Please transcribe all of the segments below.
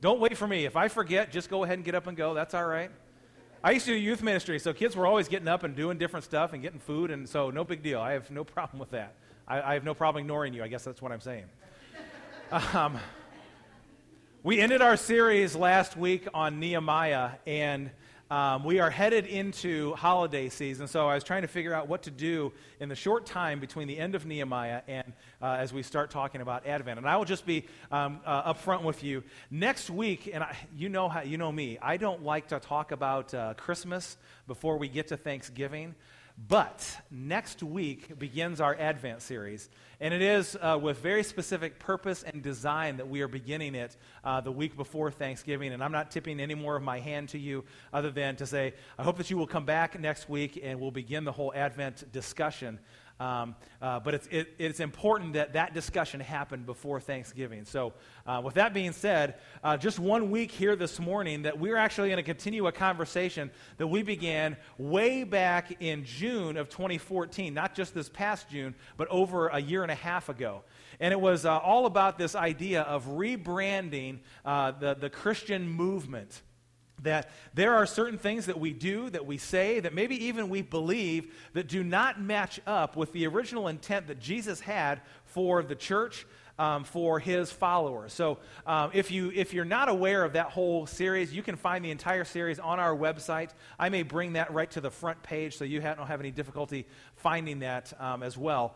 Don't wait for me. If I forget, just go ahead and get up and go. That's all right. I used to do youth ministry, so kids were always getting up and doing different stuff and getting food, and so no big deal. I have no problem with that. I have no problem ignoring you. I guess that's what I'm saying. We ended our series last week on Nehemiah, and we are headed into holiday season, so I was trying to figure out what to do in the short time between the end of Nehemiah and as we start talking about Advent. And I will just be upfront with you. Next week, and you know me, I don't like to talk about Christmas before we get to Thanksgiving. But next week begins our Advent series, and it is with very specific purpose and design that we are beginning it the week before Thanksgiving, and I'm not tipping any more of my hand to you other than to say, I hope that you will come back next week and we'll begin the whole Advent discussion. But it's important that that discussion happen before Thanksgiving. So with that being said, just 1 week here this morning that we're actually going to continue a conversation that we began way back in June of 2014, not just this past June, but over a year and a half ago. And it was all about this idea of rebranding the Christian movement. That there are certain things that we do, that we say, that maybe even we believe that do not match up with the original intent that Jesus had for the church, for his followers. So if you're not aware of that whole series, you can find the entire series on our website. I may bring that right to the front page so you don't have any difficulty finding that as well.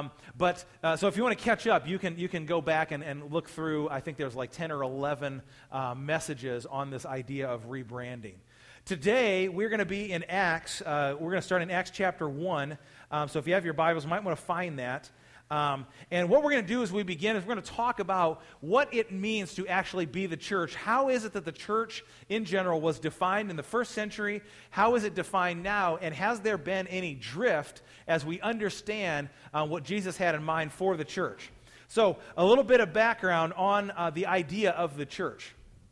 So if you want to catch up, you can go back and look through. I think there's like 10 or 11 messages on this idea of rebranding. Today, we're going to be in Acts. We're going to start in Acts chapter 1. So if you have your Bibles, you might want to find that. And what we're going to do as we begin is we're going to talk about what it means to actually be the church. How is it that the church in general was defined in the first century? How is it defined now? And has there been any drift as we understand what Jesus had in mind for the church? So a little bit of background on the idea of the church.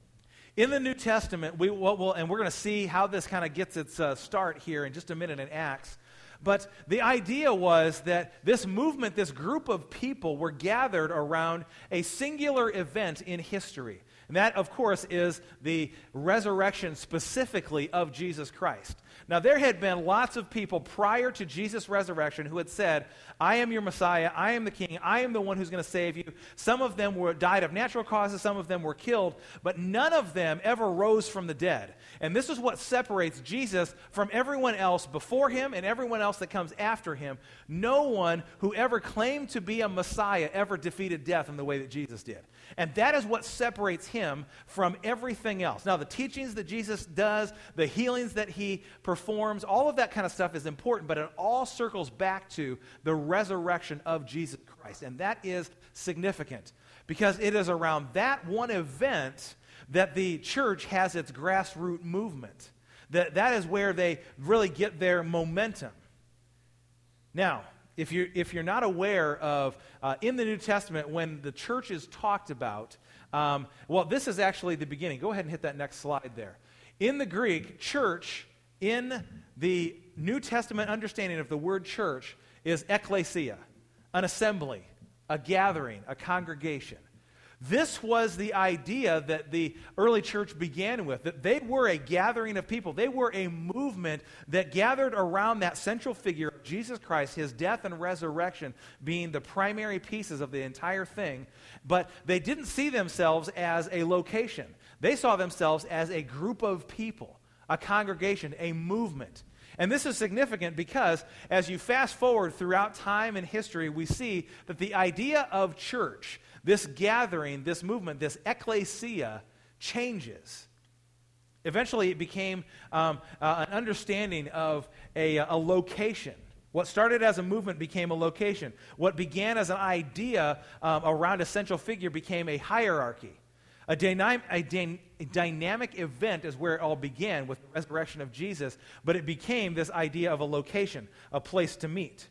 In the New Testament, and we're going to see how this kind of gets its start here in just a minute in Acts. But the idea was that this movement, this group of people were gathered around a singular event in history. And that, of course, is the resurrection specifically of Jesus Christ. Now, there had been lots of people prior to Jesus' resurrection who had said, I am your Messiah, I am the King, I am the one who's going to save you. Some of them died of natural causes, some of them were killed, but none of them ever rose from the dead. And this is what separates Jesus from everyone else before him and everyone else that comes after him. No one who ever claimed to be a Messiah ever defeated death in the way that Jesus did. And that is what separates him from everything else. Now, the teachings that Jesus does, the healings that he performs, all of that kind of stuff is important, but it all circles back to the resurrection of Jesus Christ. And that is significant because it is around that one event that the church has its grassroots movement. That is where they really get their momentum. Now, if you're not aware of, in the New Testament, when the church is talked about, this is actually the beginning. Go ahead and hit that next slide there. In the Greek, church, in the New Testament understanding of the word church, is ekklesia, an assembly, a gathering, a congregation. This was the idea that the early church began with, that they were a gathering of people. They were a movement that gathered around that central figure of Jesus Christ, his death and resurrection being the primary pieces of the entire thing. But they didn't see themselves as a location. They saw themselves as a group of people, a congregation, a movement. And this is significant because as you fast forward throughout time and history, we see that the idea of church, this gathering, this movement, this ekklesia, changes. Eventually, it became an understanding of a location. What started as a movement became a location. What began as an idea around a central figure became a hierarchy. A dynamic event is where it all began with the resurrection of Jesus, but it became this idea of a location, a place to meet.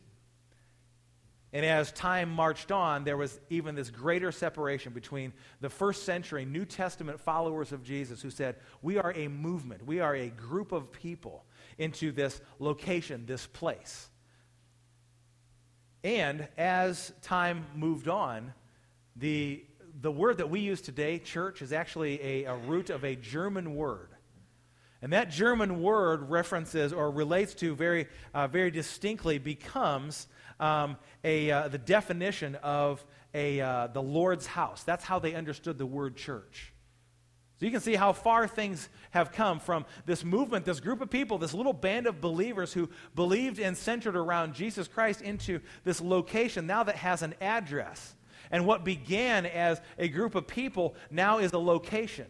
And as time marched on, there was even this greater separation between the first century New Testament followers of Jesus who said, we are a movement, we are a group of people into this location, this place. And as time moved on, the the word that we use today, church, is actually a root of a German word. And that German word references or relates to very distinctly becomes the definition of the Lord's house. That's how they understood the word church. So you can see how far things have come from this movement, this group of people, this little band of believers who believed and centered around Jesus Christ into this location now that has an address. And what began as a group of people now is a location.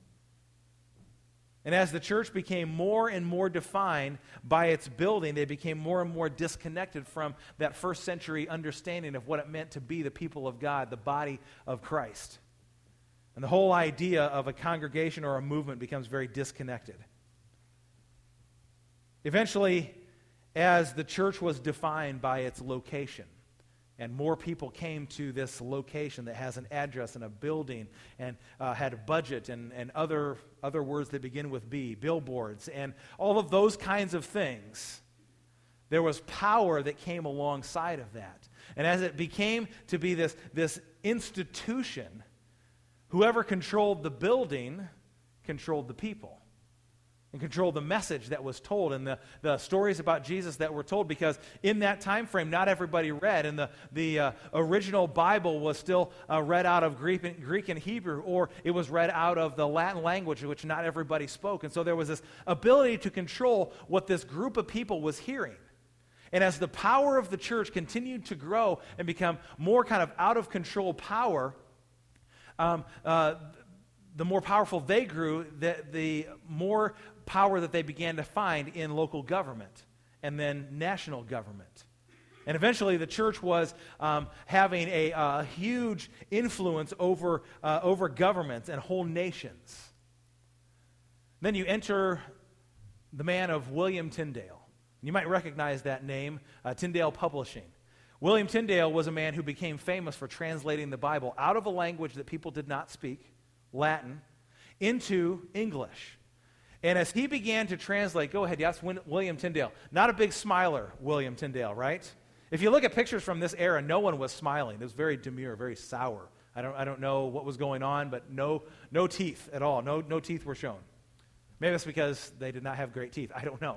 And as the church became more and more defined by its building, they became more and more disconnected from that first century understanding of what it meant to be the people of God, the body of Christ. And the whole idea of a congregation or a movement becomes very disconnected. Eventually, as the church was defined by its location, and more people came to this location that has an address and a building and had a budget and other words that begin with B, billboards, and all of those kinds of things, there was power that came alongside of that. And as it became to be this institution, whoever controlled the building controlled the people and controlled the message that was told and the stories about Jesus that were told, because in that time frame, not everybody read, and the original Bible was still read out of Greek and Hebrew, or it was read out of the Latin language, which not everybody spoke. And so there was this ability to control what this group of people was hearing. And as the power of the church continued to grow and become more kind of out of control power, the more powerful they grew, the more power that they began to find in local government and then national government. And eventually the church was having a huge influence over governments and whole nations. Then you enter the man of William Tyndale. You might recognize that name, Tyndale Publishing. William Tyndale was a man who became famous for translating the Bible out of a language that people did not speak, Latin, into English. And as he began to translate, go ahead, yes, William Tyndale. Not a big smiler, William Tyndale, right? If you look at pictures from this era, no one was smiling. It was very demure, very sour. I don't know what was going on, but no teeth at all. No teeth were shown. Maybe that's because they did not have great teeth. I don't know.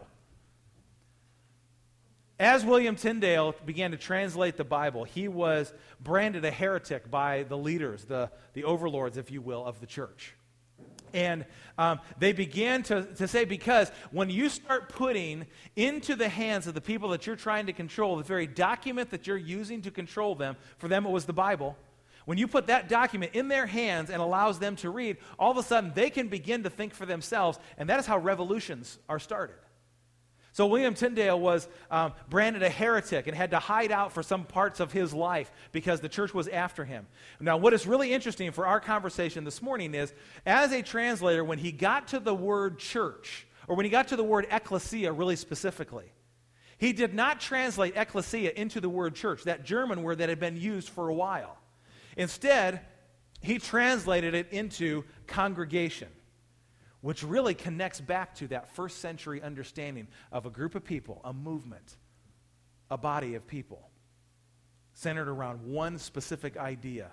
As William Tyndale began to translate the Bible, he was branded a heretic by the leaders, the overlords, if you will, of the church. And they began to say, because when you start putting into the hands of the people that you're trying to control the very document that you're using to control them, for them it was the Bible, when you put that document in their hands and allows them to read, all of a sudden they can begin to think for themselves, and that is how revolutions are started. So William Tyndale was branded a heretic and had to hide out for some parts of his life because the church was after him. Now, what is really interesting for our conversation this morning is, as a translator, when he got to the word church, or when he got to the word ecclesia really specifically, he did not translate ecclesia into the word church, that German word that had been used for a while. Instead, he translated it into congregation, which really connects back to that first century understanding of a group of people, a movement, a body of people, centered around one specific idea: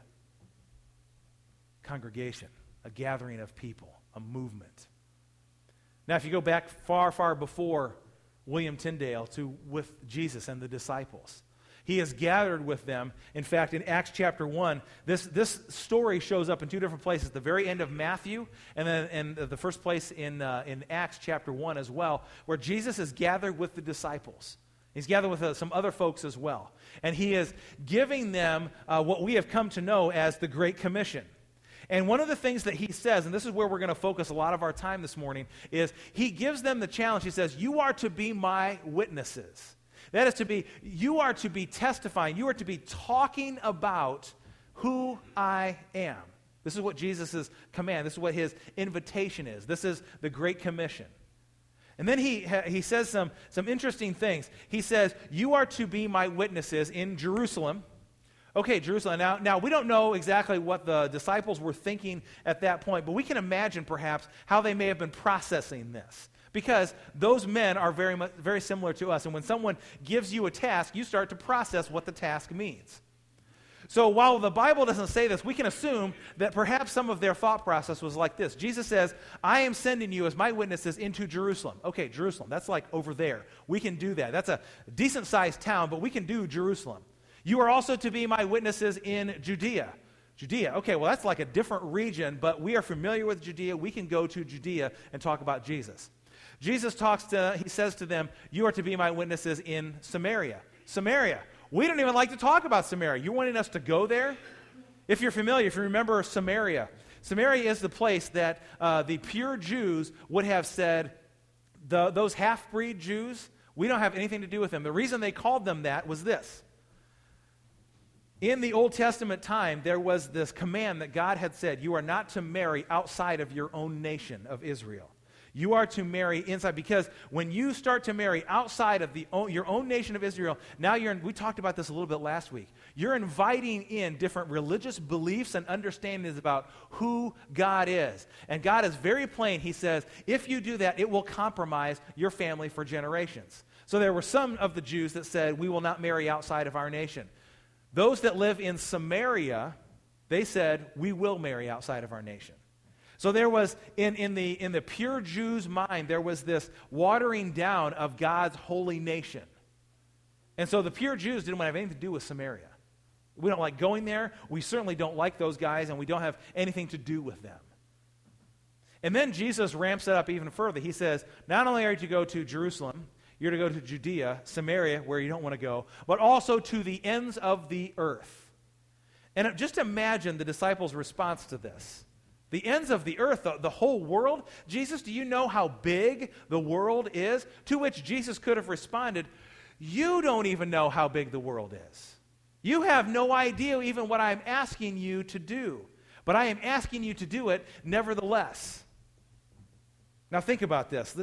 congregation, a gathering of people, a movement. Now, if you go back far, far before William Tyndale with Jesus and the disciples, he has gathered with them. In fact, in Acts chapter 1, this story shows up in two different places, the very end of Matthew and then in the first place in Acts chapter 1 as well, where Jesus is gathered with the disciples. He's gathered with some other folks as well. And he is giving them what we have come to know as the Great Commission. And one of the things that he says, and this is where we're going to focus a lot of our time this morning, is he gives them the challenge. He says, you are to be my witnesses. That is to be, you are to be testifying, you are to be talking about who I am. This is what Jesus' command, this is what his invitation is. This is the Great Commission. And then he says some interesting things. He says, you are to be my witnesses in Jerusalem. Okay, Jerusalem. Now we don't know exactly what the disciples were thinking at that point, but we can imagine perhaps how they may have been processing this. Because those men are very similar to us. And when someone gives you a task, you start to process what the task means. So while the Bible doesn't say this, we can assume that perhaps some of their thought process was like this. Jesus says, I am sending you as my witnesses into Jerusalem. Okay, Jerusalem, that's like over there. We can do that. That's a decent-sized town, but we can do Jerusalem. You are also to be my witnesses in Judea. Judea, okay, well, that's like a different region, but we are familiar with Judea. We can go to Judea and talk about Jesus. Jesus he says to them, you are to be my witnesses in Samaria. Samaria. We don't even like to talk about Samaria. You're wanting us to go there? If you're familiar, if you remember Samaria, Samaria is the place that the pure Jews would have said, those half-breed Jews, we don't have anything to do with them. The reason they called them that was this. In the Old Testament time, there was this command that God had said, you are not to marry outside of your own nation of Israel. You are to marry inside, because when you start to marry outside of your own nation of Israel, now we talked about this a little bit last week, you're inviting in different religious beliefs and understandings about who God is. And God is very plain. He says, if you do that, it will compromise your family for generations. So there were some of the Jews that said, we will not marry outside of our nation. Those that live in Samaria, they said, we will marry outside of our nation. So there was, in the pure Jew's mind, there was this watering down of God's holy nation. And so the pure Jews didn't want to have anything to do with Samaria. We don't like going there. We certainly don't like those guys, and we don't have anything to do with them. And then Jesus ramps it up even further. He says, not only are you to go to Jerusalem, you're to go to Judea, Samaria, where you don't want to go, but also to the ends of the earth. And just imagine the disciples' response to this. The ends of the earth, the whole world. Jesus, do you know how big the world is? To which Jesus could have responded, you don't even know how big the world is. You have no idea even what I'm asking you to do. But I am asking you to do it nevertheless. Now think about this.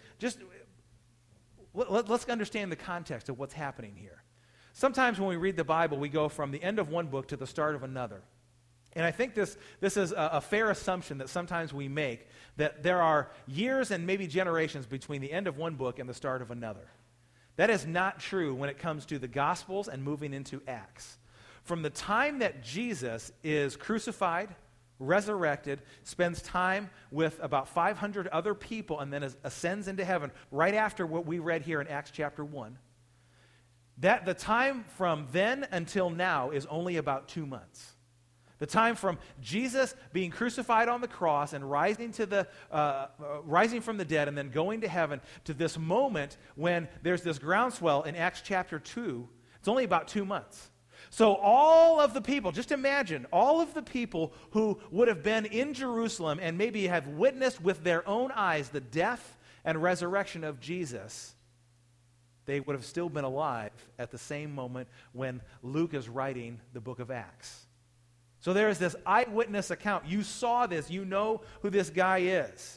Let's understand the context of what's happening here. Sometimes when we read the Bible, we go from the end of one book to the start of another. And I think this is a fair assumption that sometimes we make, that there are years and maybe generations between the end of one book and the start of another. That is not true when it comes to the Gospels and moving into Acts. From the time that Jesus is crucified, resurrected, spends time with about 500 other people, and then ascends into heaven right after what we read here in Acts chapter 1, that the time from then until now is only about 2 months. The time from Jesus being crucified on the cross and rising from the dead and then going to heaven to this moment when there's this groundswell in Acts chapter 2, it's only about 2 months. So all of the people, just imagine, all of the people who would have been in Jerusalem and maybe have witnessed with their own eyes the death and resurrection of Jesus, they would have still been alive at the same moment when Luke is writing the book of Acts. So there is this eyewitness account. You saw this. You know who this guy is.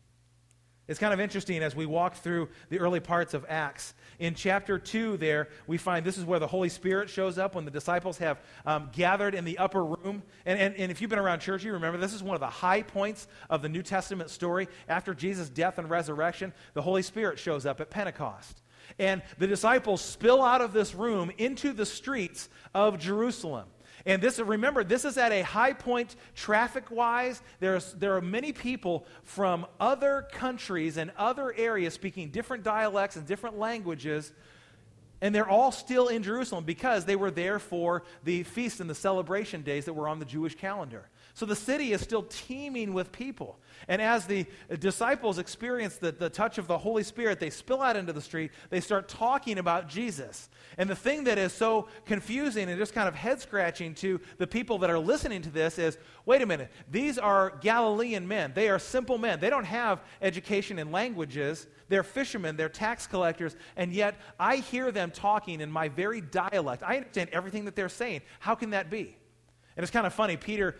It's kind of interesting as we walk through the early parts of Acts. In chapter 2 there, we find this is where the Holy Spirit shows up when the disciples have gathered in the upper room. And if you've been around church, you remember this is one of the high points of the New Testament story. After Jesus' death and resurrection, the Holy Spirit shows up at Pentecost. And the disciples spill out of this room into the streets of Jerusalem. And remember, this is at a high point traffic-wise. There are many people from other countries and other areas speaking different dialects and different languages, and they're all still in Jerusalem because they were there for the feast and the celebration days that were on the Jewish calendar. So the city is still teeming with people. And as the disciples experience the touch of the Holy Spirit, they spill out into the street. They start talking about Jesus. And the thing that is so confusing and just kind of head-scratching to the people that are listening to this is, wait a minute, these are Galilean men. They are simple men. They don't have education in languages. They're fishermen. They're tax collectors. And yet I hear them talking in my very dialect. I understand everything that they're saying. How can that be? And it's kind of funny, Peter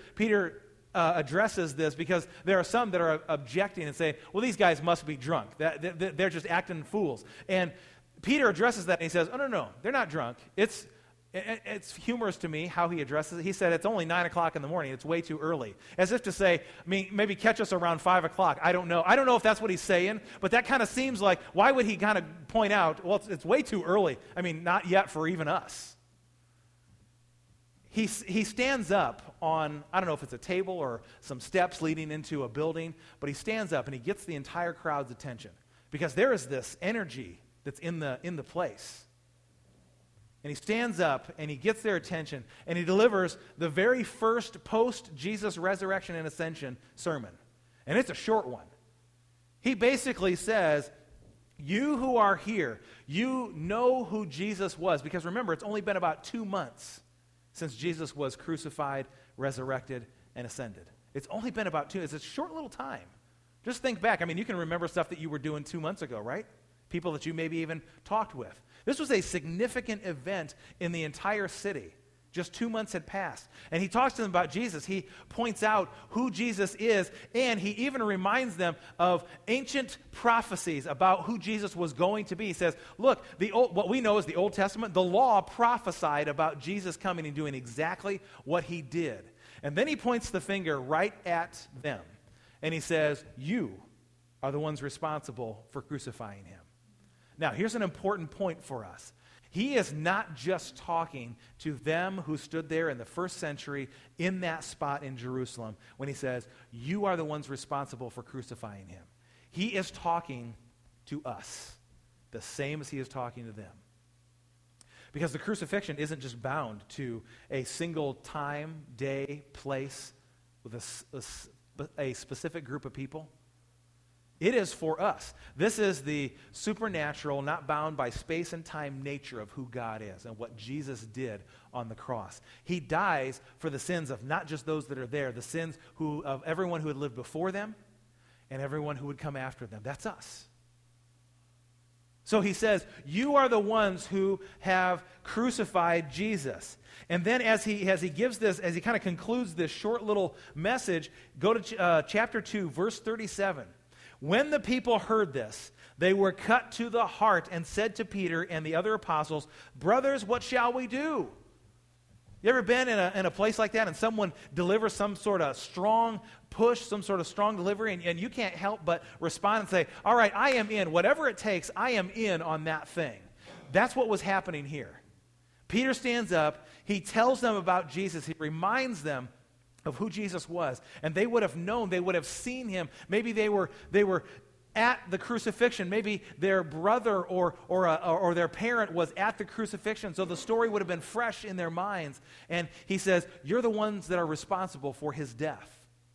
addresses this because there are some that are objecting and saying, well, these guys must be drunk. They're just acting fools. And Peter addresses that and he says, oh, no, they're not drunk. It's humorous to me how he addresses it. He said, it's only 9 o'clock in the morning. It's way too early. As if to say, maybe catch us around 5 o'clock. I don't know. I don't know if that's what he's saying, but that kind of seems like, why would he kind of point out, well, it's way too early. Not yet for even us. he stands up on, I don't know if it's a table or some steps leading into a building, but he stands up and he gets the entire crowd's attention because there is this energy that's in the place. And he stands up and he gets their attention and he delivers the very first post-Jesus resurrection and ascension sermon. And it's a short one. He basically says, you who are here, you know who Jesus was. Because remember, it's only been about 2 months since Jesus was crucified, resurrected, and ascended. It's only been about 2. It's a short little time. Just think back. I mean, you can remember stuff that you were doing 2 months ago, right? People that you maybe even talked with. This was a significant event in the entire city. Just 2 months had passed. And he talks to them about Jesus. He points out who Jesus is, and he even reminds them of ancient prophecies about who Jesus was going to be. He says, look, what we know is the Old Testament, the law prophesied about Jesus coming and doing exactly what he did. And then he points the finger right at them. And he says, you are the ones responsible for crucifying him. Now, here's an important point for us. He is not just talking to them who stood there in the first century in that spot in Jerusalem when he says, you are the ones responsible for crucifying him. He is talking to us, the same as he is talking to them. Because the crucifixion isn't just bound to a single time, day, place with a specific group of people. It is for us. This is the supernatural, not bound by space and time nature of who God is and what Jesus did on the cross. He dies for the sins of not just those that are there, the sins of everyone who had lived before them and everyone who would come after them. That's us. So he says, you are the ones who have crucified Jesus. And then as he gives this, as he kind of concludes this short little message, go to chapter 2, verse 37. When the people heard this, they were cut to the heart and said to Peter and the other apostles, brothers, what shall we do? You ever been in a place like that and someone delivers some sort of strong push, some sort of strong delivery, and you can't help but respond and say, all right, I am in. Whatever it takes, I am in on that thing. That's what was happening here. Peter stands up. He tells them about Jesus. He reminds them of who Jesus was. And they would have known, they would have seen him. Maybe they were at the crucifixion. Maybe their brother or their parent was at the crucifixion. So the story would have been fresh in their minds. And he says, you're the ones that are responsible for his death.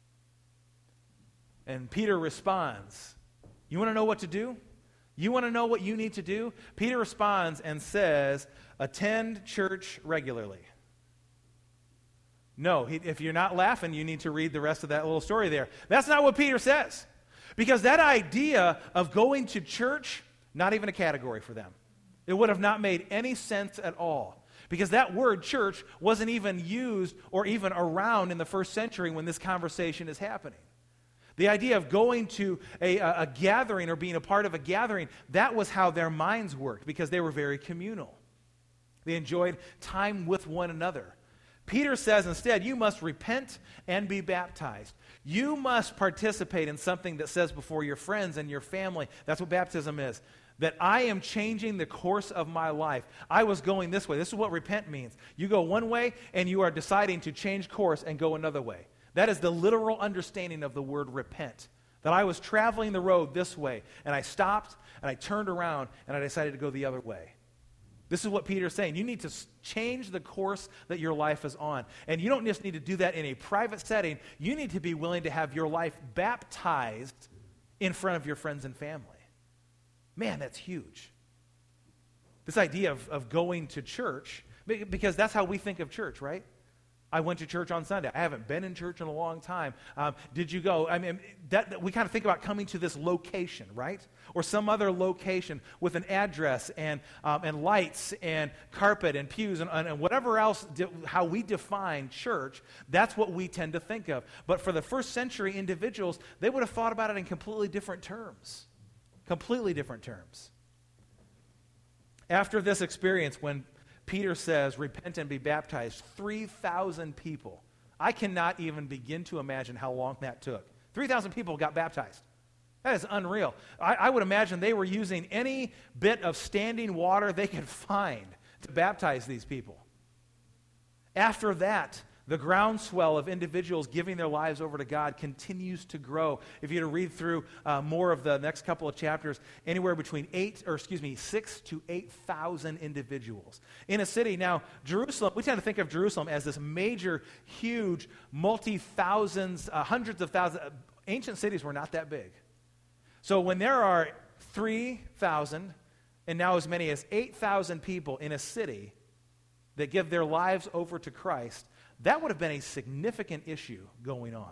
And Peter responds, you want to know what to do? You want to know what you need to do? Peter responds and says, attend church regularly. No, if you're not laughing, you need to read the rest of that little story there. That's not what Peter says. Because that idea of going to church, not even a category for them. It would have not made any sense at all. Because that word church wasn't even used or even around in the first century when this conversation is happening. The idea of going to a gathering or being a part of a gathering, that was how their minds worked because they were very communal. They enjoyed time with one another. Peter says instead, you must repent and be baptized. You must participate in something that says before your friends and your family, that's what baptism is, that I am changing the course of my life. I was going this way. This is what repent means. You go one way and you are deciding to change course and go another way. That is the literal understanding of the word repent. That I was traveling the road this way and I stopped and I turned around and I decided to go the other way. This is what Peter's saying. You need to change the course that your life is on. And you don't just need to do that in a private setting. You need to be willing to have your life baptized in front of your friends and family. Man, that's huge. This idea of going to church, because that's how we think of church, right? I went to church on Sunday. I haven't been in church in a long time. Did you go? I mean, that we kind of think about coming to this location, right? Or some other location with an address and lights and carpet and pews and whatever else, how we define church, that's what we tend to think of. But for the first century individuals, they would have thought about it in completely different terms. Completely different terms. After this experience, when Peter says, repent and be baptized, 3,000 people. I cannot even begin to imagine how long that took. 3,000 people got baptized. That is unreal. I would imagine they were using any bit of standing water they could find to baptize these people. After that, the groundswell of individuals giving their lives over to God continues to grow. If you were to read through more of the next couple of chapters, anywhere between 6 to 8,000 individuals in a city. Now, Jerusalem, we tend to think of Jerusalem as this major, huge, multi-thousands, hundreds of thousands. Ancient cities were not that big. So when there are 3,000 and now as many as 8,000 people in a city that give their lives over to Christ, that would have been a significant issue going on.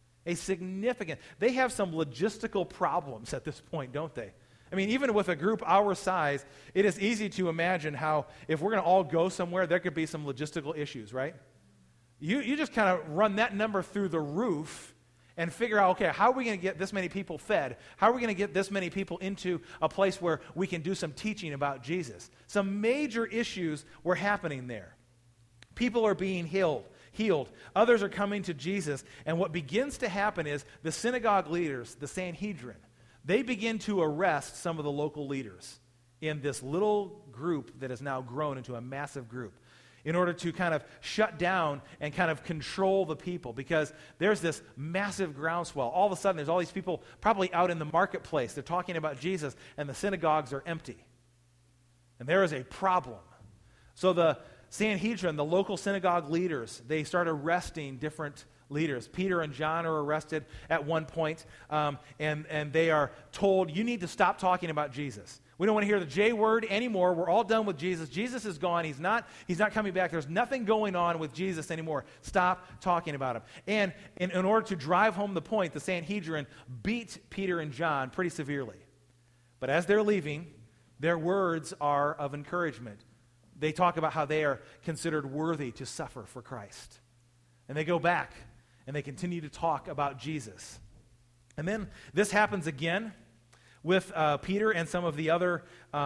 They have some logistical problems at this point, don't they? I mean, even with a group our size, it is easy to imagine how if we're going to all go somewhere, there could be some logistical issues, right? You just kind of run that number through the roof and figure out, okay, how are we going to get this many people fed? How are we going to get this many people into a place where we can do some teaching about Jesus? Some major issues were happening there. People are being healed. Others are coming to Jesus. And what begins to happen is the synagogue leaders, the Sanhedrin, they begin to arrest some of the local leaders in this little group that has now grown into a massive group in order to kind of shut down and kind of control the people, because there's this massive groundswell. All of a sudden, there's all these people probably out in the marketplace. They're talking about Jesus, and the synagogues are empty. And there is a problem. So the Sanhedrin, the local synagogue leaders, they start arresting different leaders. Peter and John are arrested at one point, and they are told, you need to stop talking about Jesus. We don't want to hear the J word anymore. We're all done with Jesus. Jesus is gone. He's not coming back. There's nothing going on with Jesus anymore. Stop talking about him. And in order to drive home the point, the Sanhedrin beat Peter and John pretty severely. But as they're leaving, their words are of encouragement. They talk about how they are considered worthy to suffer for Christ. And they go back and they continue to talk about Jesus. And then this happens again with Peter and some of the other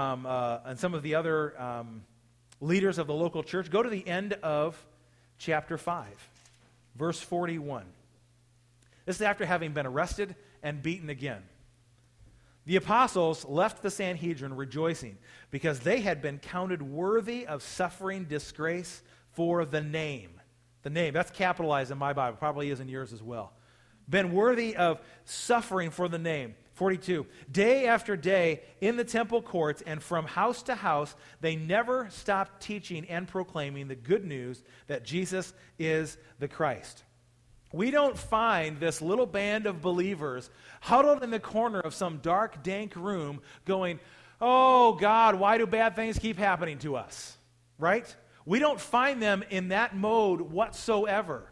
leaders of the local church. Go to the end of chapter 5, verse 41. This is after having been arrested and beaten again. The apostles left the Sanhedrin rejoicing because they had been counted worthy of suffering disgrace for the name. The name, that's capitalized in my Bible, probably is in yours as well. Been worthy of suffering for the name. 42, day after day in the temple courts and from house to house, they never stopped teaching and proclaiming the good news that Jesus is the Christ. We don't find this little band of believers huddled in the corner of some dark, dank room going, oh, God, why do bad things keep happening to us? Right? We don't find them in that mode whatsoever.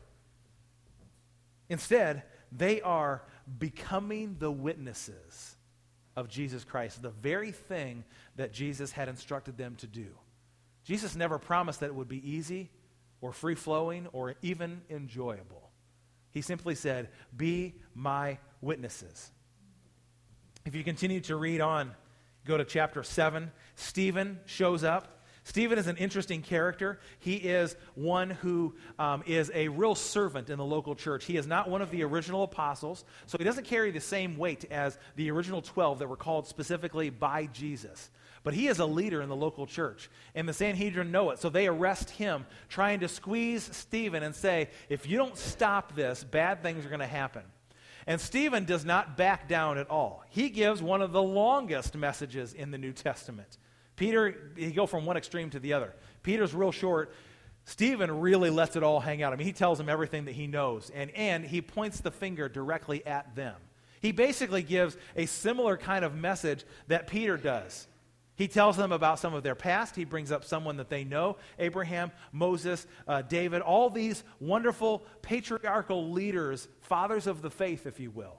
Instead, they are becoming the witnesses of Jesus Christ, the very thing that Jesus had instructed them to do. Jesus never promised that it would be easy or free-flowing or even enjoyable. He simply said, be my witnesses. If you continue to read on, go to chapter 7, Stephen shows up. Stephen is an interesting character. He is one who is a real servant in the local church. He is not one of the original apostles, so he doesn't carry the same weight as the original 12 that were called specifically by Jesus. But he is a leader in the local church, and the Sanhedrin know it, so they arrest him, trying to squeeze Stephen and say, if you don't stop this, bad things are going to happen. And Stephen does not back down at all. He gives one of the longest messages in the New Testament. Peter, he go from one extreme to the other. Peter's real short. Stephen really lets it all hang out. I mean, he tells them everything that he knows, and he points the finger directly at them. He basically gives a similar kind of message that Peter does. He tells them about some of their past. He brings up someone that they know, Abraham, Moses, David, all these wonderful patriarchal leaders, fathers of the faith, if you will.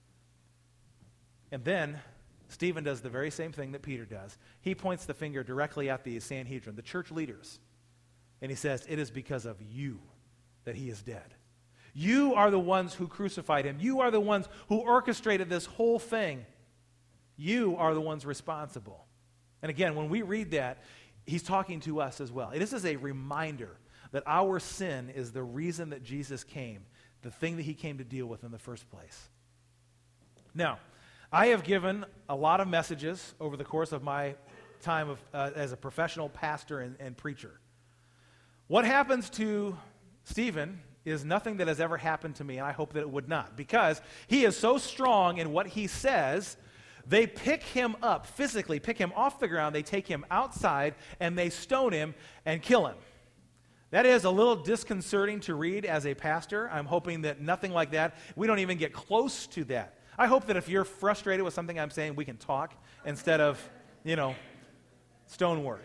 And then Stephen does the very same thing that Peter does. He points the finger directly at the Sanhedrin, the church leaders, and he says, it is because of you that he is dead. You are the ones who crucified him. You are the ones who orchestrated this whole thing. You are the ones responsible. And again, when we read that, he's talking to us as well. This is a reminder that our sin is the reason that Jesus came, the thing that he came to deal with in the first place. Now, I have given a lot of messages over the course of my time as a professional pastor and preacher. What happens to Stephen is nothing that has ever happened to me, and I hope that it would not, because he is so strong in what he says. They pick him up, physically pick him off the ground, they take him outside, and they stone him and kill him. That is a little disconcerting to read as a pastor. I'm hoping that nothing like that, we don't even get close to that. I hope that if you're frustrated with something I'm saying, we can talk instead of, stonework.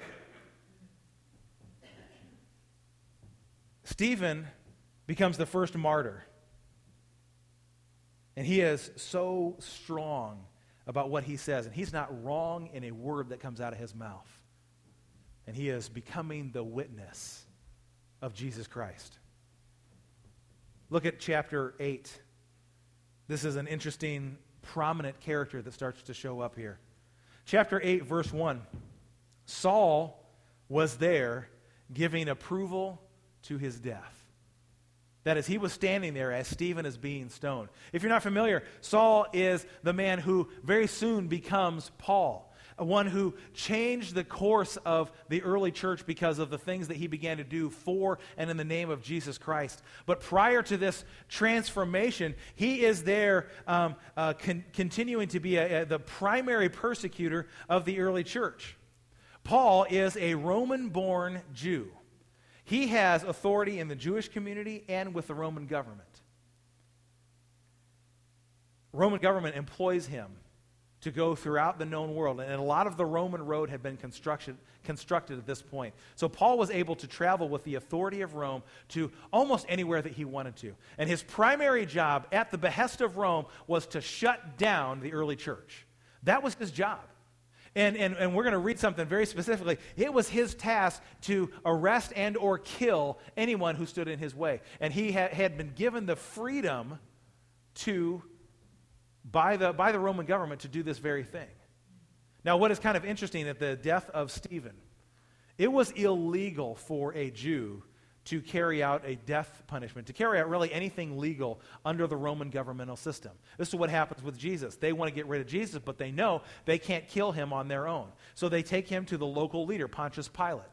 Stephen becomes the first martyr. And he is so strong about what he says. And he's not wrong in a word that comes out of his mouth. And he is becoming the witness of Jesus Christ. Look at chapter 8. This is an interesting, prominent character that starts to show up here. Chapter 8, verse 1. Saul was there giving approval to his death. That is, he was standing there as Stephen is being stoned. If you're not familiar, Saul is the man who very soon becomes Paul, one who changed the course of the early church because of the things that he began to do for and in the name of Jesus Christ. But prior to this transformation, he is there continuing to be the primary persecutor of the early church. Paul is a Roman-born Jew. He has authority in the Jewish community and with the Roman government. Roman government employs him to go throughout the known world, and a lot of the Roman road had been constructed at this point. So Paul was able to travel with the authority of Rome to almost anywhere that he wanted to. And his primary job at the behest of Rome was to shut down the early church. That was his job. And we're going to read something very specifically. It was his task to arrest and or kill anyone who stood in his way. And he had been given the freedom by the Roman government to do this very thing. Now, what is kind of interesting, at the death of Stephen, it was illegal for a Jew to carry out a death punishment, to carry out really anything legal under the Roman governmental system. This is what happens with Jesus. They want to get rid of Jesus, but they know they can't kill him on their own. So they take him to the local leader, Pontius Pilate.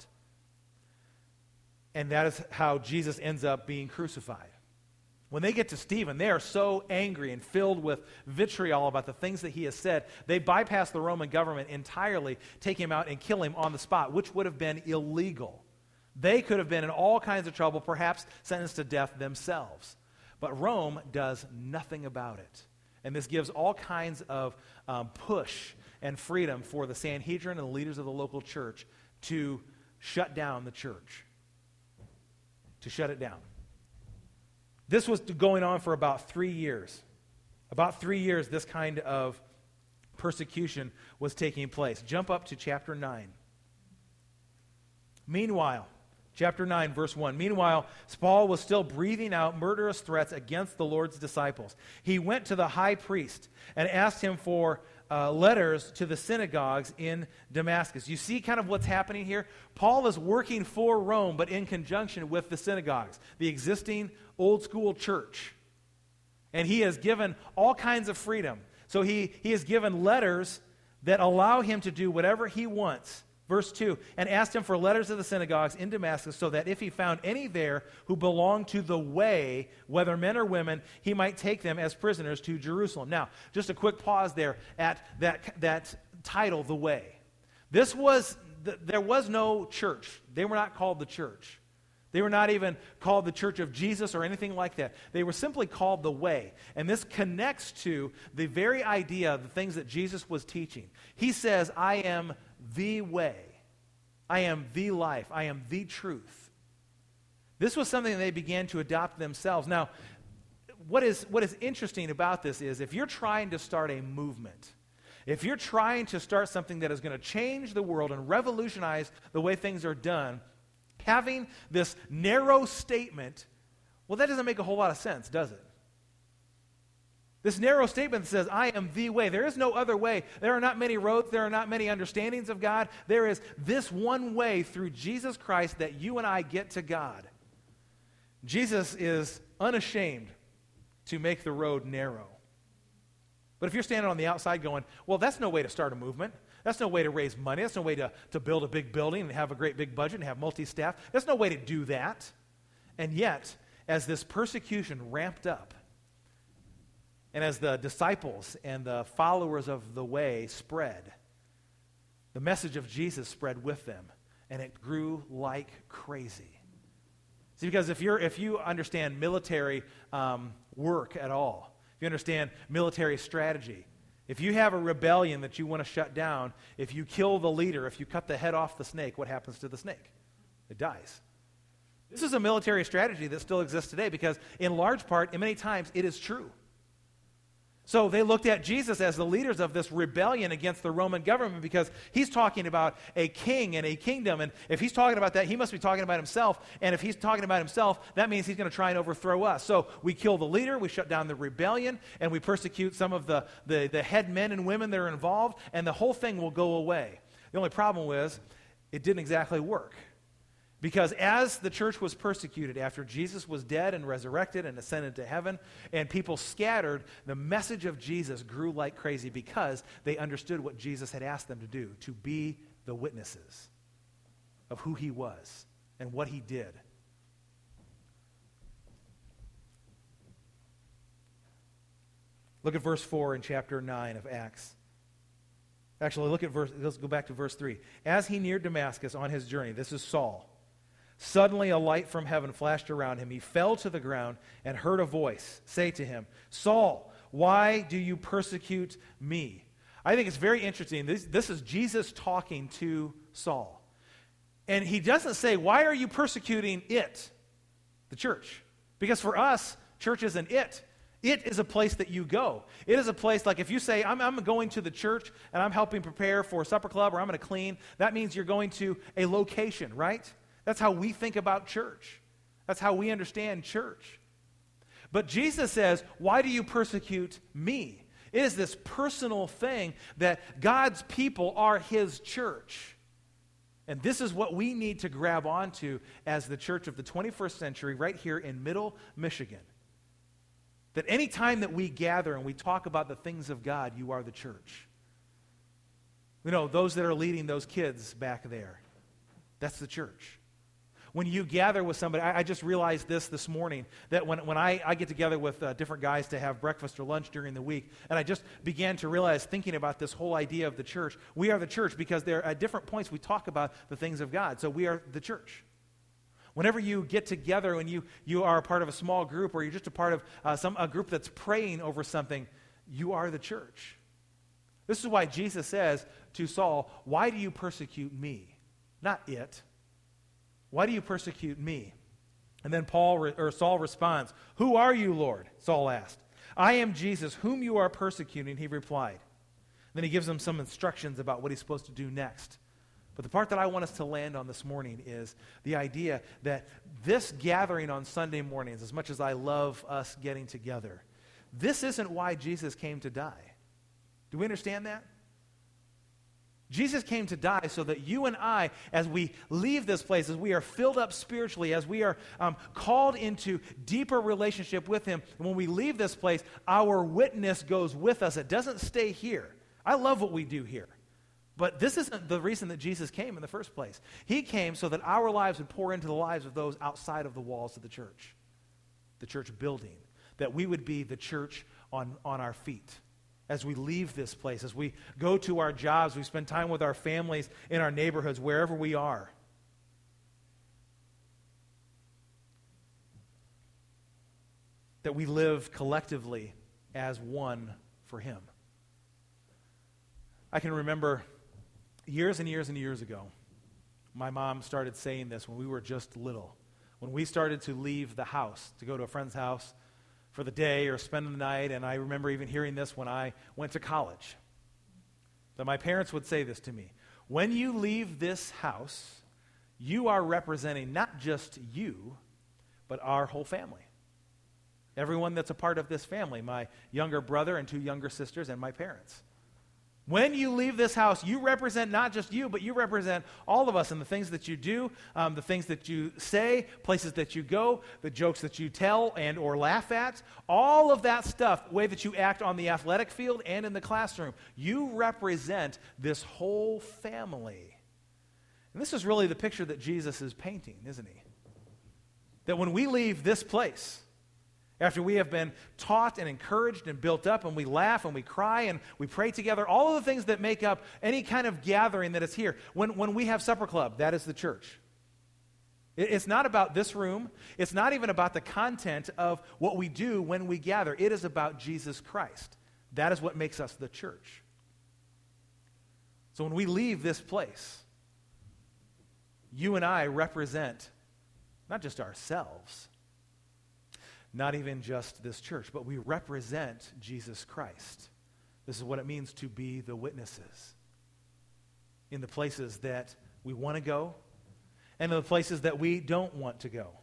And that is how Jesus ends up being crucified. When they get to Stephen, they are so angry and filled with vitriol about the things that he has said, they bypass the Roman government entirely, take him out and kill him on the spot, which would have been illegal. They could have been in all kinds of trouble, perhaps sentenced to death themselves. But Rome does nothing about it. And this gives all kinds of push and freedom for the Sanhedrin and the leaders of the local church to shut down the church, to shut it down. This was going on for about 3 years. About 3 years, this kind of persecution was taking place. Jump up to chapter 9. Meanwhile, chapter 9, verse 1. Meanwhile, Paul was still breathing out murderous threats against the Lord's disciples. He went to the high priest and asked him for letters to the synagogues in Damascus. You see kind of what's happening here? Paul is working for Rome, but in conjunction with the synagogues, the existing old school church. And he has given all kinds of freedom. So he has given letters that allow him to do whatever he wants. Verse 2, and asked him for letters of the synagogues in Damascus, so that if he found any there who belonged to the way, whether men or women, he might take them as prisoners to Jerusalem. Now, just a quick pause there at that title, the way. There was no church. They were not called the church. They were not even called the Church of Jesus or anything like that. They were simply called the way. And this connects to the very idea, the things that Jesus was teaching. He says, I am the way. I am the life. I am the truth. This was something that they began to adopt themselves. Now, what is interesting about this is if you're trying to start a movement, if you're trying to start something that is going to change the world and revolutionize the way things are done, having this narrow statement, well, that doesn't make a whole lot of sense, does it? This narrow statement that says, I am the way. There is no other way. There are not many roads. There are not many understandings of God. There is this one way through Jesus Christ that you and I get to God. Jesus is unashamed to make the road narrow. But if you're standing on the outside going, well, that's no way to start a movement. That's no way to raise money. That's no way to build a big building and have a great big budget and have multi-staff. There's no way to do that. And yet, as this persecution ramped up, and as the disciples and the followers of the way spread, the message of Jesus spread with them, and it grew like crazy. See, because if you understand military work at all, if you understand military strategy, if you have a rebellion that you want to shut down, if you kill the leader, if you cut the head off the snake, what happens to the snake? It dies. This is a military strategy that still exists today because in large part, and many times, it is true. So they looked at Jesus as the leaders of this rebellion against the Roman government because he's talking about a king and a kingdom. And if he's talking about that, he must be talking about himself. And if he's talking about himself, that means he's going to try and overthrow us. So we kill the leader, we shut down the rebellion, and we persecute some of the head men and women that are involved, and the whole thing will go away. The only problem was it didn't exactly work. Because as the church was persecuted after Jesus was dead and resurrected and ascended to heaven, and people scattered, the message of Jesus grew like crazy because they understood what Jesus had asked them to do, to be the witnesses of who he was and what he did. Look at verse 4 in chapter 9 of Acts. Actually, let's go back to verse 3. As he neared Damascus on his journey, this is Saul. Suddenly a light from heaven flashed around him. He fell to the ground and heard a voice say to him, Saul, why do you persecute me? I think it's very interesting. This is Jesus talking to Saul. And he doesn't say, why are you persecuting it, the church? Because for us, church isn't it. It is a place that you go. It is a place, like if you say, I'm going to the church and I'm helping prepare for supper club or I'm going to clean, that means you're going to a location, right? That's how we think about church. That's how we understand church. But Jesus says, why do you persecute me? It is this personal thing that God's people are his church. And this is what we need to grab onto as the church of the 21st century right here in Middle Michigan. That any time that we gather and we talk about the things of God, you are the church. You know, those that are leading those kids back there, that's the church. When you gather with somebody, I just realized this morning, that when I get together with different guys to have breakfast or lunch during the week, and I just began to realize, thinking about this whole idea of the church, we are the church because there at different points we talk about the things of God. So we are the church. Whenever you get together and you are a part of a small group or you're just a part of a group that's praying over something, you are the church. This is why Jesus says to Saul, why do you persecute me? Not it. Why do you persecute me? And then Saul responds, who are you, Lord? Saul asked. I am Jesus, whom you are persecuting, he replied. Then he gives him some instructions about what he's supposed to do next. But the part that I want us to land on this morning is the idea that this gathering on Sunday mornings, as much as I love us getting together, this isn't why Jesus came to die. Do we understand that? Jesus came to die so that you and I, as we leave this place, as we are filled up spiritually, as we are called into deeper relationship with him, and when we leave this place, our witness goes with us. It doesn't stay here. I love what we do here. But this isn't the reason that Jesus came in the first place. He came so that our lives would pour into the lives of those outside of the walls of the church building, that we would be the church on our feet. As we leave this place, as we go to our jobs, we spend time with our families in our neighborhoods, wherever we are. That we live collectively as one for him. I can remember years and years and years ago, my mom started saying this when we were just little. When we started to leave the house, to go to a friend's house for the day or spend the night, and I remember even hearing this when I went to college. That my parents would say this to me. When you leave this house, you are representing not just you, but our whole family. Everyone that's a part of this family, my younger brother and 2 younger sisters and my parents. When you leave this house, you represent not just you, but you represent all of us in the things that you do, the things that you say, places that you go, the jokes that you tell and or laugh at, all of that stuff, the way that you act on the athletic field and in the classroom. You represent this whole family. And this is really the picture that Jesus is painting, isn't he? That when we leave this place, after we have been taught and encouraged and built up, and we laugh and we cry and we pray together, all of the things that make up any kind of gathering that is here. When we have supper club, that is the church. It's not about this room. It's not even about the content of what we do when we gather. It is about Jesus Christ. That is what makes us the church. So when we leave this place, you and I represent not just ourselves, not even just this church, but we represent Jesus Christ. This is what it means to be the witnesses in the places that we want to go and in the places that we don't want to go.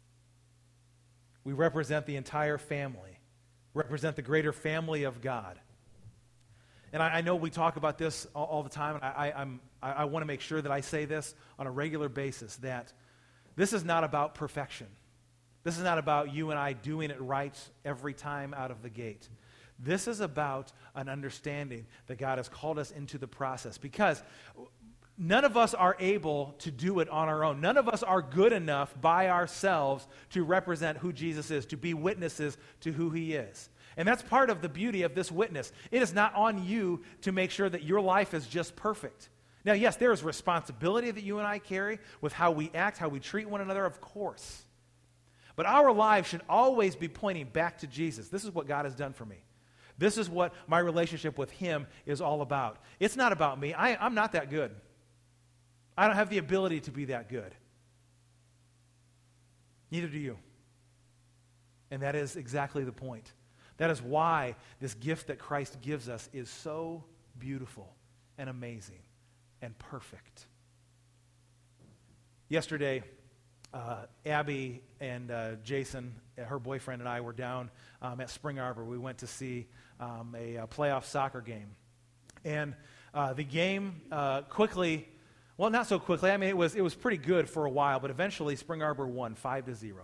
We represent the entire family, represent the greater family of God. And I know we talk about this all the time, and I want to make sure that I say this on a regular basis, that this is not about perfection. This is not about you and I doing it right every time out of the gate. This is about an understanding that God has called us into the process, because none of us are able to do it on our own. None of us are good enough by ourselves to represent who Jesus is, to be witnesses to who he is. And that's part of the beauty of this witness. It is not on you to make sure that your life is just perfect. Now, yes, there is responsibility that you and I carry with how we act, how we treat one another, of course. But our lives should always be pointing back to Jesus. This is what God has done for me. This is what my relationship with him is all about. It's not about me. I'm not that good. I don't have the ability to be that good. Neither do you. And that is exactly the point. That is why this gift that Christ gives us is so beautiful and amazing and perfect. Yesterday, Abby and Jason, her boyfriend, and I were down at Spring Arbor. We went to see a playoff soccer game. And the game quickly, well, not so quickly. I mean, it was pretty good for a while, but eventually Spring Arbor won 5-0.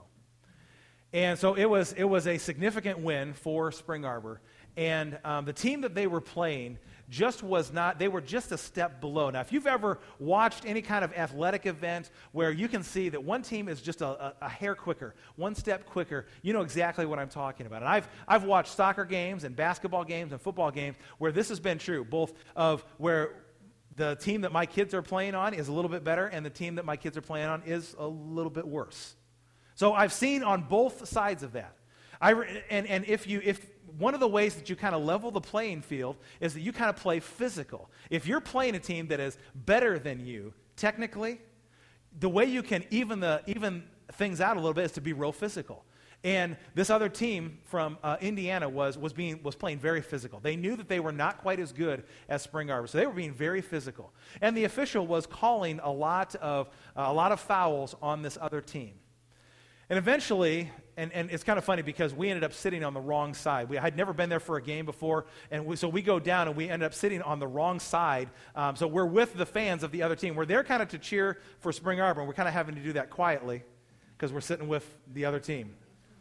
And so it was a significant win for Spring Arbor. And the team that they were playing just was not, they were just a step below. Now, if you've ever watched any kind of athletic event where you can see that one team is just a hair quicker, one step quicker, you know exactly what I'm talking about. And I've watched soccer games and basketball games and football games where this has been true, both of where the team that my kids are playing on is a little bit better and the team that my kids are playing on is a little bit worse. So I've seen on both sides of that. And if one of the ways that you kind of level the playing field is that you kind of play physical. If you're playing a team that is better than you, technically, the way you can even things out a little bit is to be real physical. And this other team from Indiana was playing very physical. They knew that they were not quite as good as Spring Arbor, so they were being very physical. And the official was calling a lot of fouls on this other team. And eventually, and it's kind of funny because we ended up sitting on the wrong side. I had never been there for a game before, and so we go down and we ended up sitting on the wrong side. So we're with the fans of the other team. We're there kind of to cheer for Spring Arbor, and we're kind of having to do that quietly because we're sitting with the other team.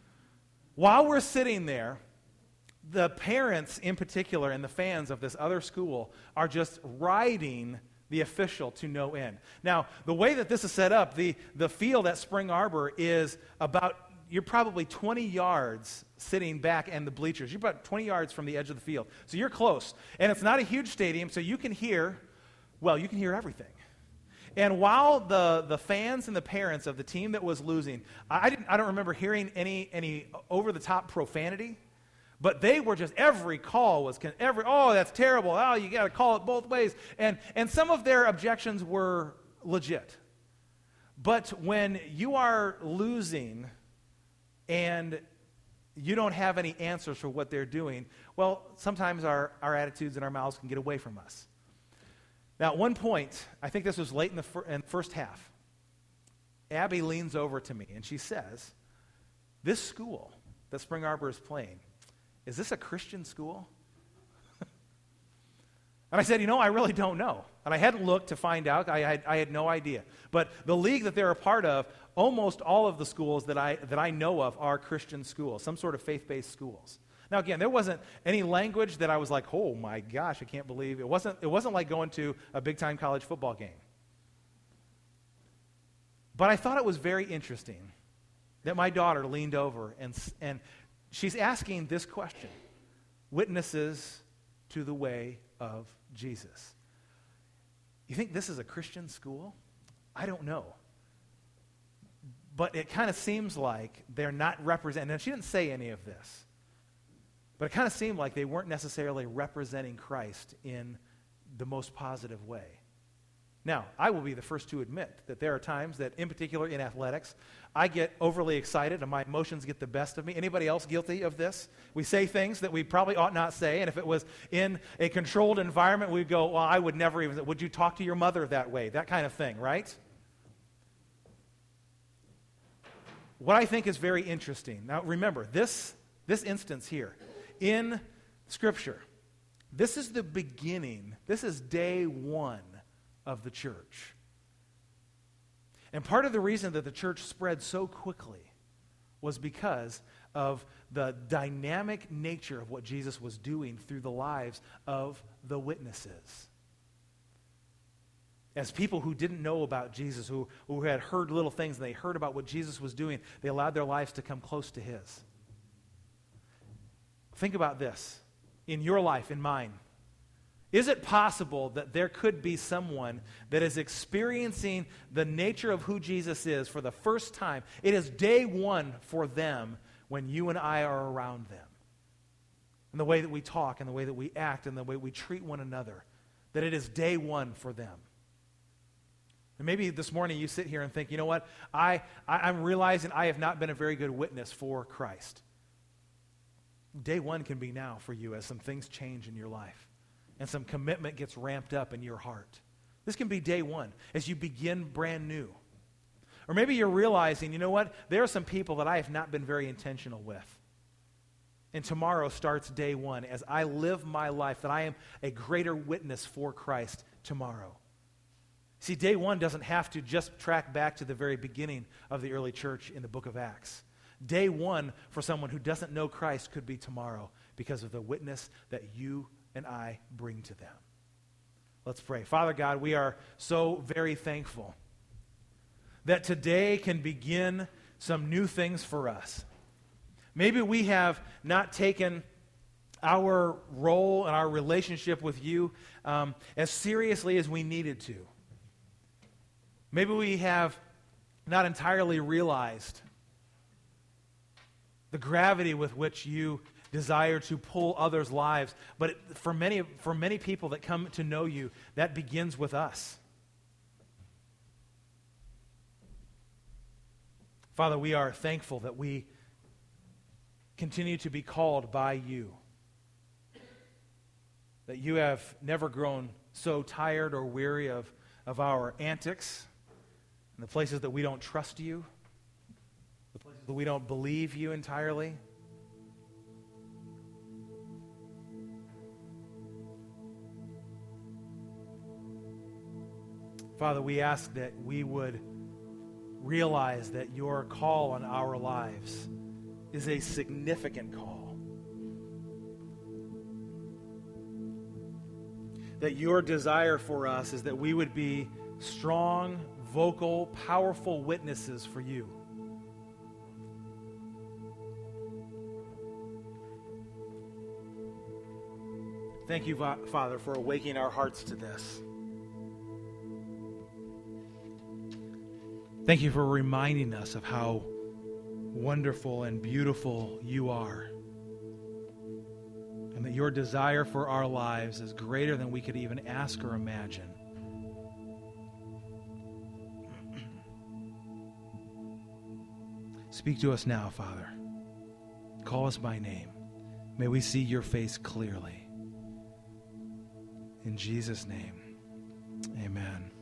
While we're sitting there, the parents in particular and the fans of this other school are just riding the official to no end. Now, the way that this is set up, the field at Spring Arbor is you're probably 20 yards sitting back and the bleachers. You're about 20 yards from the edge of the field. So you're close. And it's not a huge stadium, so you can hear everything. And while the fans and the parents of the team that was losing, I don't remember hearing any over-the-top profanity. But they were just, every call was, oh, that's terrible. Oh, you got to call it both ways. And some of their objections were legit. But when you are losing and you don't have any answers for what they're doing, well, sometimes our attitudes and our mouths can get away from us. Now, at one point, I think this was late in the first half, Abby leans over to me and she says, this school that Spring Arbor is playing, is this a Christian school? And I said, I really don't know. And I hadn't looked to find out. I had no idea. But the league that they're a part of, almost all of the schools that I know of are Christian schools, some sort of faith-based schools. Now, again, there wasn't any language that I was like, oh my gosh, I can't believe. It wasn't like going to a big-time college football game. But I thought it was very interesting that my daughter leaned over and she's asking this question: witnesses to the way of Jesus. You think this is a Christian school? I don't know. But it kind of seems like they're not representing, and she didn't say any of this, but it kind of seemed like they weren't necessarily representing Christ in the most positive way. Now, I will be the first to admit that there are times that, in particular in athletics, I get overly excited and my emotions get the best of me. Anybody else guilty of this? We say things that we probably ought not say, and if it was in a controlled environment, we'd go, well, I would never even, would you talk to your mother that way? That kind of thing, right? What I think is very interesting, now remember, this instance here, in Scripture, this is the beginning, this is day one of the church. And part of the reason that the church spread so quickly was because of the dynamic nature of what Jesus was doing through the lives of the witnesses. As people who didn't know about Jesus, who had heard little things, and they heard about what Jesus was doing, they allowed their lives to come close to his. Think about this. In your life, in mine, is it possible that there could be someone that is experiencing the nature of who Jesus is for the first time? It is day one for them when you and I are around them. And the way that we talk and the way that we act and the way we treat one another, that it is day one for them. And maybe this morning you sit here and think, you know what, I'm realizing I have not been a very good witness for Christ. Day one can be now for you as some things change in your life and some commitment gets ramped up in your heart. This can be day one as you begin brand new. Or maybe you're realizing, you know what, there are some people that I have not been very intentional with. And tomorrow starts day one as I live my life, that I am a greater witness for Christ tomorrow. See, day one doesn't have to just track back to the very beginning of the early church in the book of Acts. Day one for someone who doesn't know Christ could be tomorrow because of the witness that you and I bring to them. Let's pray. Father God, we are so very thankful that today can begin some new things for us. Maybe we have not taken our role and our relationship with you as seriously as we needed to. Maybe we have not entirely realized the gravity with which you desire to pull others' lives. But for many people that come to know you, that begins with us. Father, we are thankful that we continue to be called by you. That you have never grown so tired or weary of our antics and the places that we don't trust you, the places that we don't believe you entirely. Father, we ask that we would realize that your call on our lives is a significant call. That your desire for us is that we would be strong, vocal, powerful witnesses for you. Thank you, Father, for awakening our hearts to this. Thank you for reminding us of how wonderful and beautiful you are. And that your desire for our lives is greater than we could even ask or imagine. Speak to us now, Father. Call us by name. May we see your face clearly. In Jesus' name, amen.